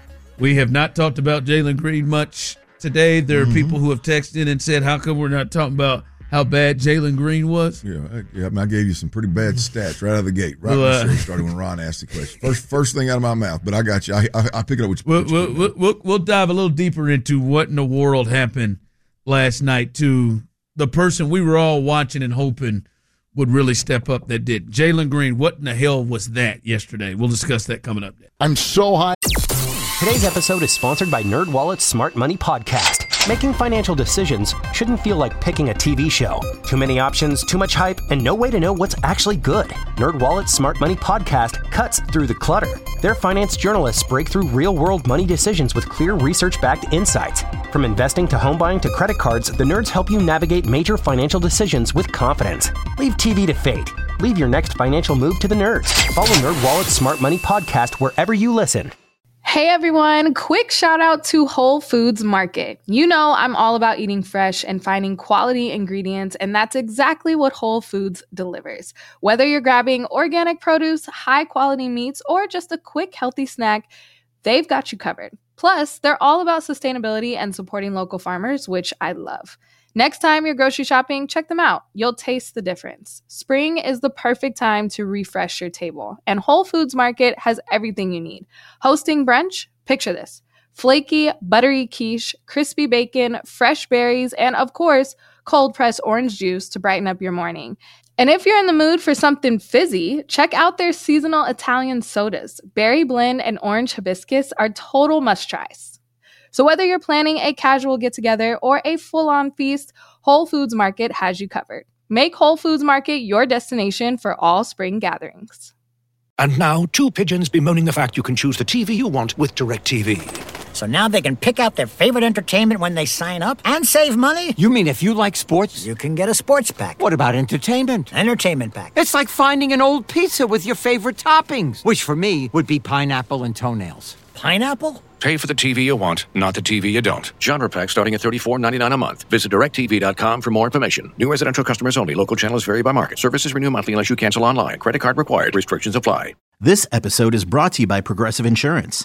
We have not talked about Jalen Green much today. There are mm-hmm. people who have texted and said, how come we're not talking about how bad Jalen Green was? Yeah, I, yeah, I, mean, I gave you some pretty bad stats right out of the gate. Right well, when uh, started when Ron asked the question. First first thing out of my mouth, but I got you. I, I, I pick it up with you. We'll, we'll, we'll, we'll, we'll dive a little deeper into what in the world happened last night to the person we were all watching and hoping would really step up that did. Jalen Green, what in the hell was that yesterday? We'll discuss that coming up. I'm so high. Today's episode is sponsored by NerdWallet's Smart Money Podcast. Making financial decisions shouldn't feel like picking a T V show. Too many options, too much hype, and no way to know what's actually good. NerdWallet's Smart Money Podcast cuts through the clutter. Their finance journalists break through real-world money decisions with clear research-backed insights. From investing to home buying to credit cards, the nerds help you navigate major financial decisions with confidence. Leave T V to fate. Leave your next financial move to the nerds. Follow NerdWallet's Smart Money Podcast wherever you listen. Hey everyone, quick shout out to Whole Foods Market. You know I'm all about eating fresh and finding quality ingredients, and that's exactly what Whole Foods delivers. Whether you're grabbing organic produce, high quality meats, or just a quick healthy snack, they've got you covered. Plus, they're all about sustainability and supporting local farmers, which I love. Next time you're grocery shopping, check them out. You'll taste the difference. Spring is the perfect time to refresh your table, and Whole Foods Market has everything you need. Hosting brunch? Picture this. Flaky, buttery quiche, crispy bacon, fresh berries, and of course, cold-pressed orange juice to brighten up your morning. And if you're in the mood for something fizzy, check out their seasonal Italian sodas. Berry blend and orange hibiscus are total must-tries. So whether you're planning a casual get-together or a full-on feast, Whole Foods Market has you covered. Make Whole Foods Market your destination for all spring gatherings. And now, two pigeons bemoaning the fact you can choose the T V you want with DirecTV. So now they can pick out their favorite entertainment when they sign up and save money? You mean if you like sports? You can get a sports pack. What about entertainment? Entertainment pack. It's like finding an old pizza with your favorite toppings, which for me would be pineapple and toenails. Pineapple? Pay for the T V you want, not the T V you don't. Genre pack starting at thirty-four ninety-nine a month. Visit direct T V dot com for more information. New residential customers only. Local channels vary by market. Services renew monthly unless you cancel online. Credit card required. Restrictions apply. This episode is brought to you by Progressive Insurance.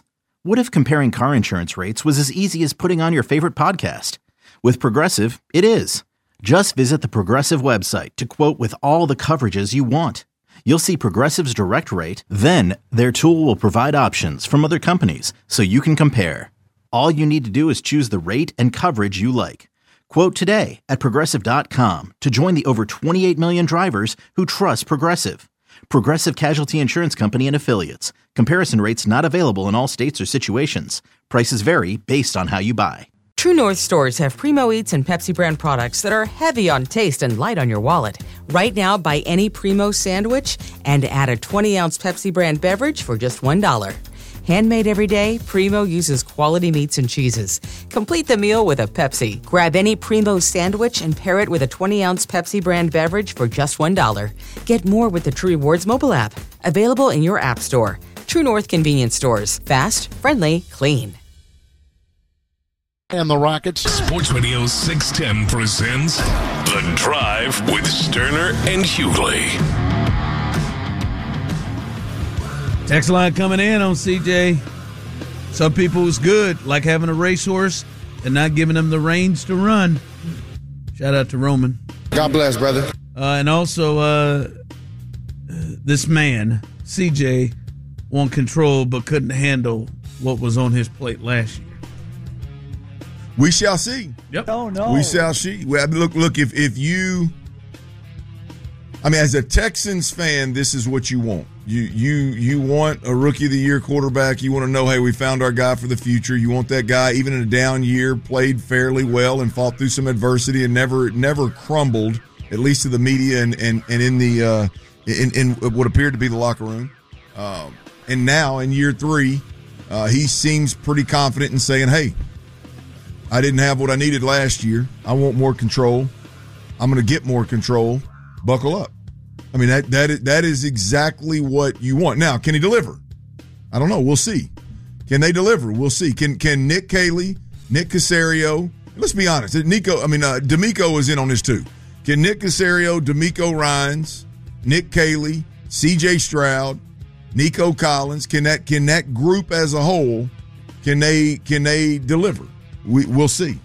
What if comparing car insurance rates was as easy as putting on your favorite podcast? With Progressive, it is. Just visit the Progressive website to quote with all the coverages you want. You'll see Progressive's direct rate, then their tool will provide options from other companies so you can compare. All you need to do is choose the rate and coverage you like. Quote today at Progressive dot com to join the over twenty-eight million drivers who trust Progressive. Progressive Casualty Insurance Company and Affiliates. Comparison rates not available in all states or situations. Prices vary based on how you buy. True North stores have Primo Eats and Pepsi brand products that are heavy on taste and light on your wallet. Right now, buy any Primo sandwich and add a twenty ounce Pepsi brand beverage for just one dollar. Handmade every day, Primo uses quality meats and cheeses. Complete the meal with a Pepsi. Grab any Primo sandwich and pair it with a twenty ounce Pepsi brand beverage for just one dollar. Get more with the True Rewards mobile app. Available in your app store. True North convenience stores. Fast, friendly, clean. And the Rockets. Sports Radio six ten presents The Drive with Sterner and Hughley. Text line coming in on C J. Some people it's good, like having a racehorse and not giving them the reins to run. Shout out to Roman. God bless, brother. Uh, and also, uh, this man, C J, won control but couldn't handle what was on his plate last year. We shall see. Yep. Oh no. We shall see. Well, look, look. If if you, I mean, as a Texans fan, this is what you want. You you you want a Rookie of the Year quarterback. You want to know, hey, we found our guy for the future. You want that guy, even in a down year, played fairly well and fought through some adversity and never never crumbled, at least to the media and and and in the uh, in in what appeared to be the locker room. Um, and now in year three, uh, he seems pretty confident in saying, hey, I didn't have what I needed last year. I want more control. I'm going to get more control. Buckle up. I mean, that that is, that is exactly what you want. Now, can he deliver? I don't know. We'll see. Can they deliver? We'll see. Can can Nick Caley, Nick Caserio, let's be honest. Nico, I mean, uh, D'Amico is in on this too. Can Nick Caserio, D'Amico Ryans, Nick Caley, C J Stroud, Nico Collins, can that can that group as a whole, can they can they deliver? We, we'll see.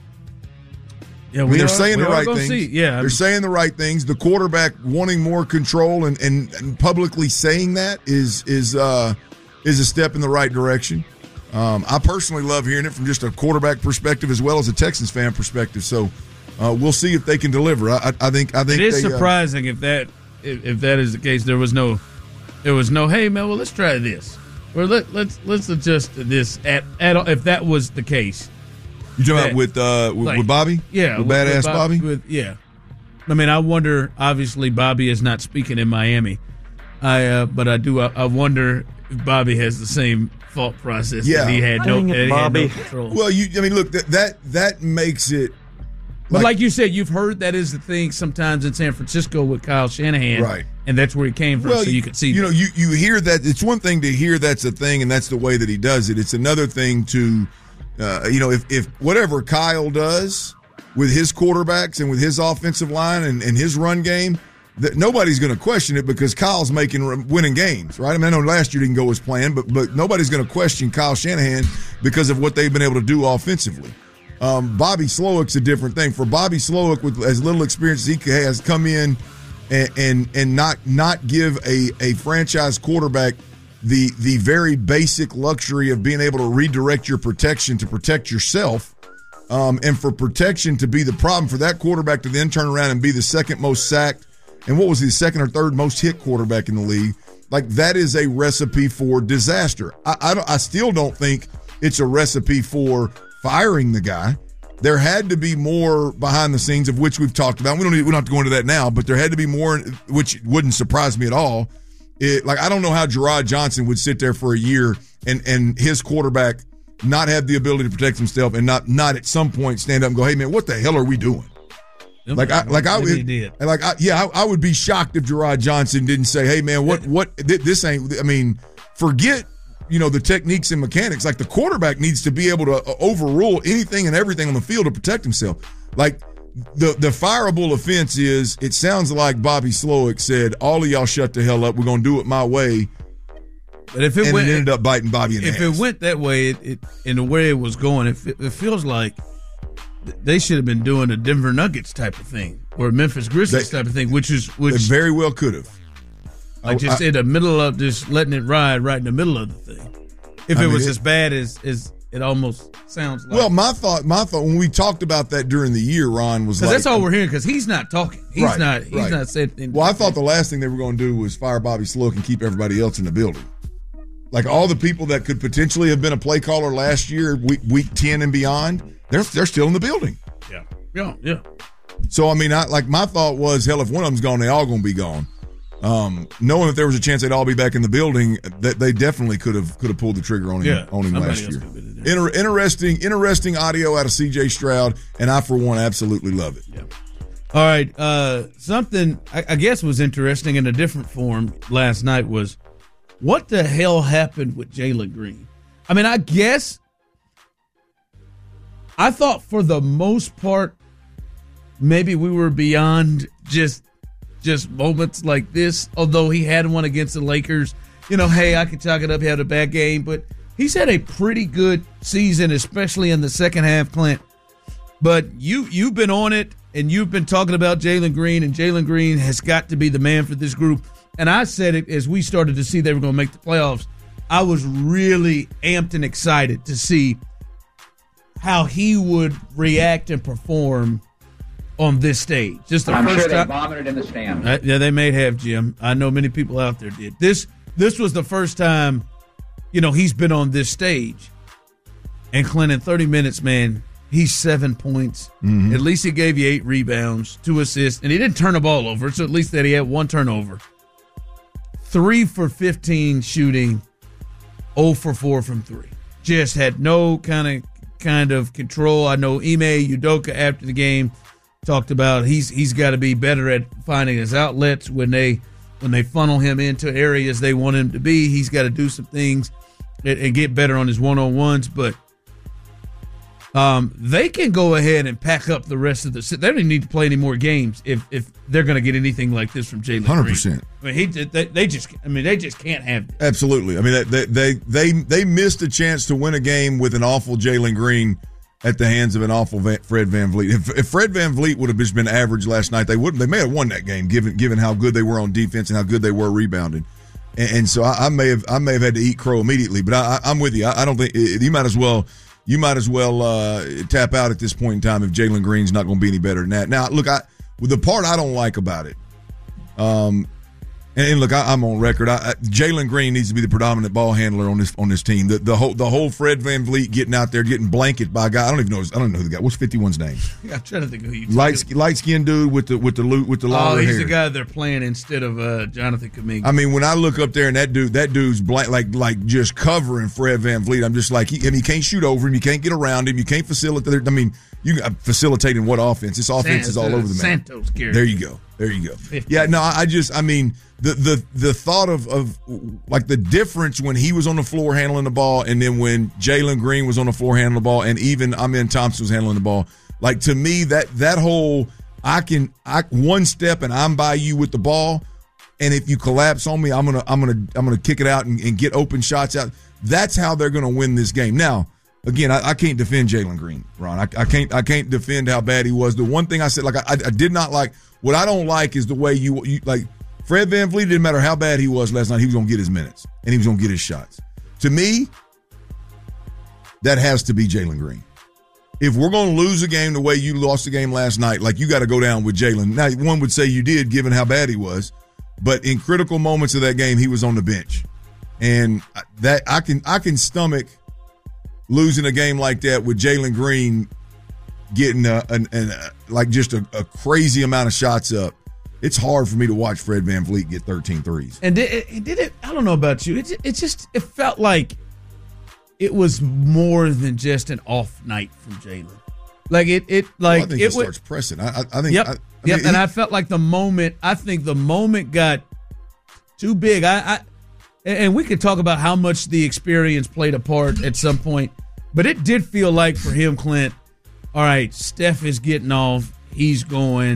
Yeah, I mean, we they're are, saying the right things. See. Yeah, they're saying the right things. The quarterback wanting more control and, and, and publicly saying that is is uh, is a step in the right direction. Um, I personally love hearing it from just a quarterback perspective as well as a Texans fan perspective. So uh, we'll see if they can deliver. I, I think. I think it is they, surprising uh, if that if, if that is the case. There was no there was no. Hey man, well let's try this. Or let let's let's adjust this at at if that was the case. You talking about with uh with, like, with Bobby? Yeah, with, with badass with Bobby. With, yeah, I mean, I wonder. Obviously, Bobby is not speaking in Miami. I uh, but I do. I, I wonder if Bobby has the same thought process. Yeah, that he had no, that he had no control. Well, you. I mean, look that that, that makes it. Like, but like you said, you've heard that is the thing sometimes in San Francisco with Kyle Shanahan, right? And that's where he came from. Well, so you could see, you that. know, you you hear that. It's one thing to hear that's a thing, and that's the way that he does it. It's another thing to. Uh, you know, if, if whatever Kyle does with his quarterbacks and with his offensive line and, and his run game, that nobody's going to question it because Kyle's making winning games, right? I mean, I know last year didn't go as planned, but but nobody's going to question Kyle Shanahan because of what they've been able to do offensively. Um, Bobby Slowick's a different thing. For Bobby Slowick, with as little experience as he has, come in and and, and not not give a, a franchise quarterback the the very basic luxury of being able to redirect your protection to protect yourself, um, and for protection to be the problem for that quarterback to then turn around and be the second most sacked, and what was he, the second or third most hit quarterback in the league, like that is a recipe for disaster. I I, don't, I still don't think it's a recipe for firing the guy. There had to be more behind the scenes, of which we've talked about. We don't need, we don't have to go into that now, but there had to be more, which wouldn't surprise me at all. It, like, I don't know how Gerard Johnson would sit there for a year and, and his quarterback not have the ability to protect himself and not not at some point stand up and go, hey, man, what the hell are we doing? Like, I, like I would, like, I, yeah, I, I would be shocked if Gerard Johnson didn't say, hey, man, what, what, this ain't, I mean, forget, you know, the techniques and mechanics. Like, the quarterback needs to be able to overrule anything and everything on the field to protect himself. Like, The the fireable offense is, it sounds like Bobby Slowick said, all of y'all shut the hell up. We're going to do it my way. But if it and went, it ended up biting Bobby in the if ass. it went that way, it, it in the way it was going, it, it feels like they should have been doing a Denver Nuggets type of thing or a Memphis Grizzlies They- type of thing, which is which They very well could have. like just I- in the middle of just letting it ride right in the middle of the thing. If I it mean, was it- as bad as as it almost sounds like. Well, my thought, my thought when we talked about that during the year, Ron was because like, that's all we're hearing. Because he's not talking. He's Right, not. He's right. not saying. anything. Well, I thought the last thing they were going to do was fire Bobby Sloak and keep everybody else in the building. Like all the people that could potentially have been a play caller last year, week, week ten and beyond, they're they're still in the building. Yeah, yeah, yeah. So I mean, I, like my thought was, hell, if one of them's gone, they all going to be gone. Um, knowing that there was a chance they'd all be back in the building, that they definitely could have could have pulled the trigger on him Yeah, on him somebody last else year. could have been Inter- interesting, interesting audio out of C J Stroud, and I for one absolutely love it. Yeah. All right, uh, something I, I guess was interesting in a different form last night was what the hell happened with Jalen Green? I mean, I guess I thought for the most part maybe we were beyond just just moments like this. Although he had one against the Lakers, you know, hey, I could chalk it up. He had a bad game, but he's had a pretty good season, especially in the second half, Clint. But you you've been on it, and you've been talking about Jalen Green, and Jalen Green has got to be the man for this group. And I said it as we started to see they were going to make the playoffs. I was really amped and excited to see how he would react and perform on this stage. Just the I'm first sure they time. vomited in the stand. Uh, yeah, they may have, Jim. I know many people out there did. This this was the first time, you know, he's been on this stage. And Clint, in thirty minutes, man, he's seven points. Mm-hmm. At least he gave you eight rebounds, two assists, and he didn't turn the ball over. So at least that he had one turnover. Three for fifteen shooting, zero for four from three. Just had no kind of kind of control. I know Ime Udoka after the game talked about he's he's got to be better at finding his outlets when they when they funnel him into areas they want him to be. He's got to do some things and, and get better on his one-on-ones. But um, they can go ahead and pack up the rest of the. They don't even need to play any more games if if they're going to get anything like this from Jalen Green. one hundred percent. I mean, he they, they just. I mean, they just can't have. This. Absolutely. I mean, they they they they missed a chance to win a game with an awful Jalen Green at the hands of an awful Van, Fred VanVleet. If, if Fred VanVleet would have just been average last night, they wouldn't. They may have won that game, given given how good they were on defense and how good they were rebounding. And, and so I, I may have I may have had to eat crow immediately. But I, I, I'm with you. I, I don't think you might as well you might as well uh, tap out at this point in time if Jalen Green's not going to be any better than that. Now, look, I the part I don't like about it. Um, And, and look, I, I'm on record. I, I, Jalen Green needs to be the predominant ball handler on this on this team. The, the whole the whole Fred VanVleet getting out there, getting blanketed by a guy. I don't even know. His, I don't know who the guy. What's fifty-one's name? I'm trying to think of who you. Light light skinned dude with the with the loot with the Oh, longer he's hair. the guy they're playing instead of uh, Jonathan Kuminga. I mean, when I look up there and that dude, that dude's blank, like like just covering Fred VanVleet. I'm just like, he, I mean, you can't shoot over him, you can't get around him, you can't facilitate. I mean, you uh, facilitating what offense? This offense San- is all over the map. Santos character. There you go. There you go. Yeah, no, I just, I mean, the the the thought of of like the difference when he was on the floor handling the ball, and then when Jalen Green was on the floor handling the ball, and even Amen Thompson was handling the ball. Like, to me, that that whole I can I one step and I'm by you with the ball, and if you collapse on me, I'm gonna I'm gonna I'm gonna kick it out and, and get open shots out. That's how they're gonna win this game. Now, again, I, I can't defend Jalen Green, Ron. I, I can't I can't defend how bad he was. The one thing I said, like I, I did not like. What I don't like is the way you, you like Fred VanVleet. Didn't matter how bad he was last night, he was going to get his minutes and he was going to get his shots. To me, that has to be Jalen Green. If we're going to lose a game the way you lost the game last night, like, you got to go down with Jalen. Now, one would say you did, given how bad he was, but in critical moments of that game, he was on the bench, and that I can I can stomach losing a game like that with Jalen Green getting a, an, an, a, like just a, a crazy amount of shots up. It's hard for me to watch Fred VanVleet get thirteen threes. And did it, did it I don't know about you. It, it just it felt like it was more than just an off night from Jalen. Like it it like well, I think it he starts pressing. I, I, I think. Yep. I, I yep. mean, and he, I felt like the moment. I think the moment got too big. I, I and we could talk about how much the experience played a part at some point, but it did feel like for him, Clint. All right, Steph is getting off. He's going.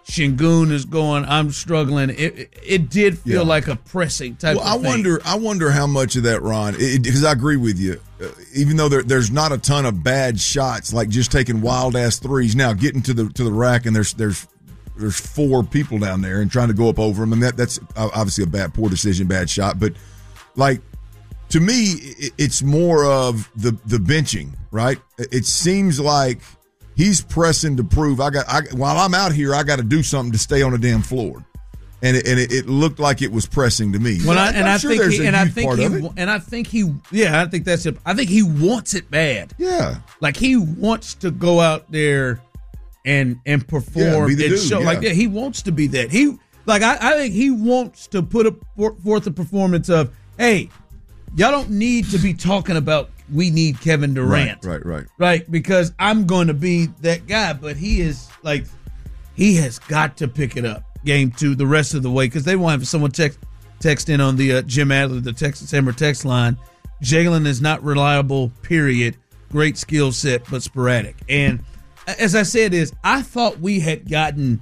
Shingun is going, I'm struggling. It it, it did feel Yeah. like a pressing type Well, of I thing. wonder. I wonder how much of that, Ron, because I agree with you. Uh, even though there, there's not a ton of bad shots, like just taking wild ass threes. Now getting to the to the rack, and there's there's there's four people down there, and trying to go up over them, and that that's obviously a bad, poor decision, bad shot. But like to me, it, it's more of the the benching, right? It seems like he's pressing to prove I got. I, while I'm out here, I got to do something to stay on the damn floor. And it, and it, it looked like it was pressing to me. Well, I, I'm and I sure think there's he, a and I huge think part he of it. and I think he yeah I think that's it. I think he wants it bad. Yeah, like he wants to go out there and and perform Yeah, be the and dude, show yeah. like that. He wants to be that. He like I, I think he wants to put a, forth a performance of, hey, y'all don't need to be talking about we need Kevin Durant, Right, right, right. right? Because I'm going to be that guy. But he is like he has got to pick it up. Game two, the rest of the way, because they won't have someone text text in on the uh, Jim Adler, the Texas Hammer text line. Jalen is not reliable, period. Great skill set, but sporadic. And as I said, is I thought we had gotten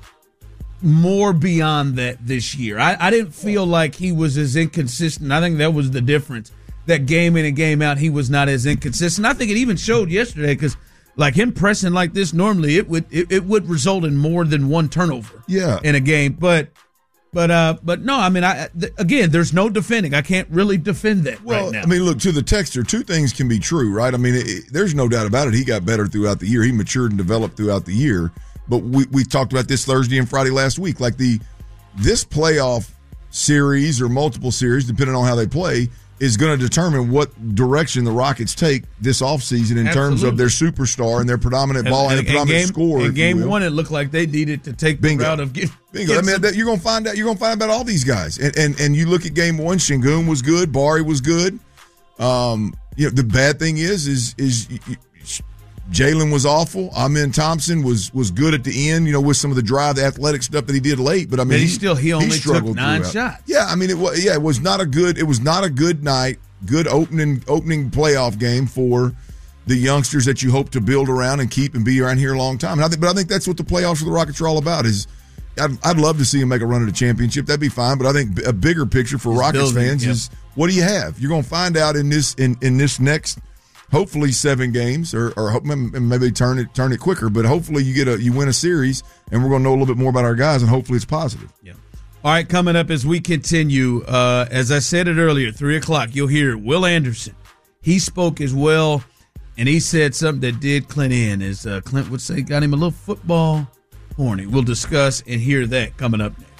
more beyond that this year. I, I didn't feel like he was as inconsistent. I think that was the difference. That game in and game out, he was not as inconsistent. I think it even showed yesterday because like him pressing like this normally, it would it, it would result in more than one turnover. Yeah. in a game. But but uh but no, I mean I th- again, there's no defending. I can't really defend that Well, right now. I mean, look, to the texter, two things can be true, right? I mean, it, it- there's no doubt about it. He got better throughout the year. He matured and developed throughout the year. But we we talked about this Thursday and Friday last week. Like the this playoff series or multiple series, depending on how they play, is going to determine what direction the Rockets take this offseason in terms of Absolutely. their superstar and their predominant ball and, and, their predominant game, scorer. in if you game will. one, it looked like they needed to take Bingo. the route of get, Bingo. get I mean, some- that, you're gonna find out. You're gonna find out about all these guys, and and and you look at game one. Shingun was good. Bari was good. Um, you know, the bad thing is, is is y- y- Jalen was awful. Amen Thompson was was good at the end. You know, with some of the drive, the athletic stuff that he did late. But I mean, But he still- he only took struggled nine throughout. shots. Yeah, I mean, it was yeah, it was not a good. It was not a good night. Good opening opening playoff game for the youngsters that you hope to build around and keep and be around here a long time. And I think, but I think that's what the playoffs for the Rockets are all about. Is I'd, I'd love to see them make a run at a championship. That'd be fine. But I think a bigger picture for Rockets building, fans yep. is what do you have? You're going to find out in this in, in this next, hopefully seven games, or or hope- maybe turn it turn it quicker. But hopefully you get a you win a series, and we're going to know a little bit more about our guys, and hopefully it's positive. Yeah. All right, coming up as we continue, uh, as I said it earlier, three o'clock, you'll hear Will Anderson. He spoke as well, and he said something that did Clint in, as uh, Clint would say, got him a little football horny. We'll discuss and hear that coming up next.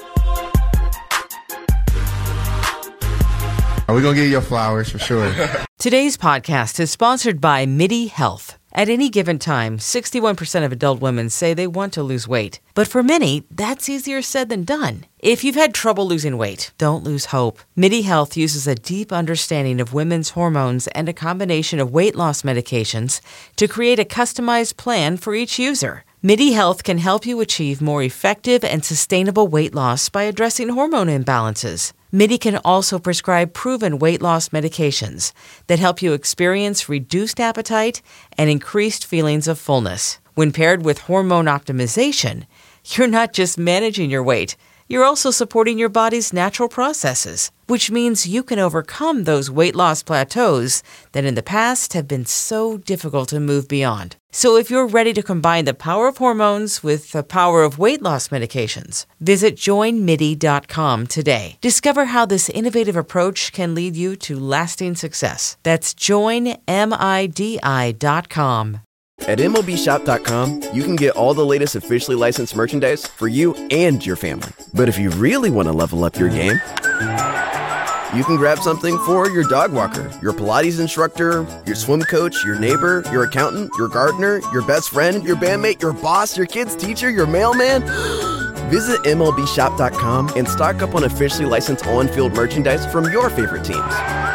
We're going to give you your flowers for sure. Today's podcast is sponsored by MIDI Health. At any given time, sixty-one percent of adult women say they want to lose weight. But for many, that's easier said than done. If you've had trouble losing weight, don't lose hope. MIDI Health uses a deep understanding of women's hormones and a combination of weight loss medications to create a customized plan for each user. MIDI Health can help you achieve more effective and sustainable weight loss by addressing hormone imbalances. MIDI can also prescribe proven weight loss medications that help you experience reduced appetite and increased feelings of fullness. When paired with hormone optimization, you're not just managing your weight, you're also supporting your body's natural processes, which means you can overcome those weight loss plateaus that in the past have been so difficult to move beyond. So if you're ready to combine the power of hormones with the power of weight loss medications, visit join midi dot com today. Discover how this innovative approach can lead you to lasting success. That's join midi dot com. At M L B shop dot com, you can get all the latest officially licensed merchandise for you and your family. But if you really want to level up your game, you can grab something for your dog walker, your Pilates instructor, your swim coach, your neighbor, your accountant, your gardener, your best friend, your bandmate, your boss, your kid's teacher, your mailman. Visit M L B shop dot com and stock up on officially licensed on-field merchandise from your favorite teams.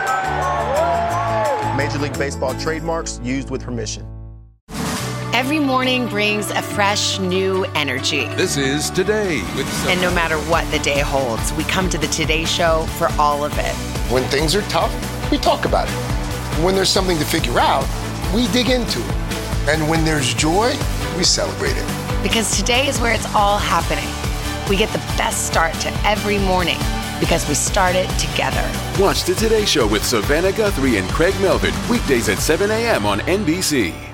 Major League Baseball trademarks used with permission. Every morning brings a fresh, new energy. This is Today with Sophie. And no matter what the day holds, we come to the Today Show for all of it. When things are tough, we talk about it. When there's something to figure out, we dig into it. And when there's joy, we celebrate it. Because today is where it's all happening. We get the best start to every morning because we start it together. Watch the Today Show with Savannah Guthrie and Craig Melvin weekdays at seven a.m. on N B C.